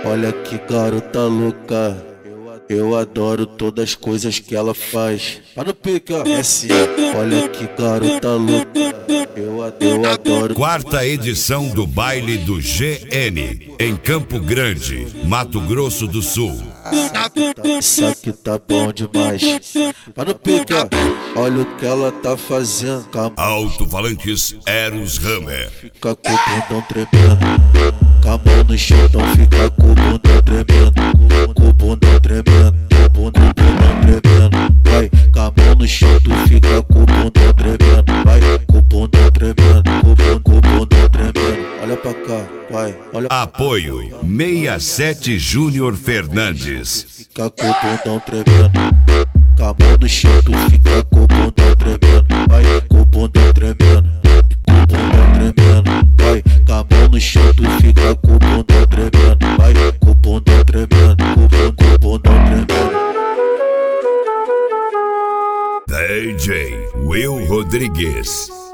Olha que garota louca, eu adoro todas as coisas que ela faz. Tá no pique, ó. É sim. Olha que garota louca, eu adoro. Quarta edição do baile do GN, em Campo Grande, Mato Grosso do Sul. Isso aqui tá bom demais. Tá no pique, ó. Olha o que ela tá fazendo. Alto-falantes Eros Hammer. Fica com o bundão tremendo, com a mão no chão, então fica com o bundão tremendo, com o bundão tremendo, com o bundão tremendo. Vai, com a mão no chão, tu fica com o bundão tremendo. Vai, com o bundão tremendo, com o bundão tremendo. Olha pra cá, vai, olha. Apoio 67 Júnior Fernandes. Fica com o bundão tremendo, com a mão no chão, tu fica com o bundão tremendo. Vai, com o bundão tremendo, com o bundão tremendo. Vai, com a mão no chão, tu fica com o bundão tremendo. Vai, com o bundão tremendo, com o bundão tremendo. DJ Will Rodrigues.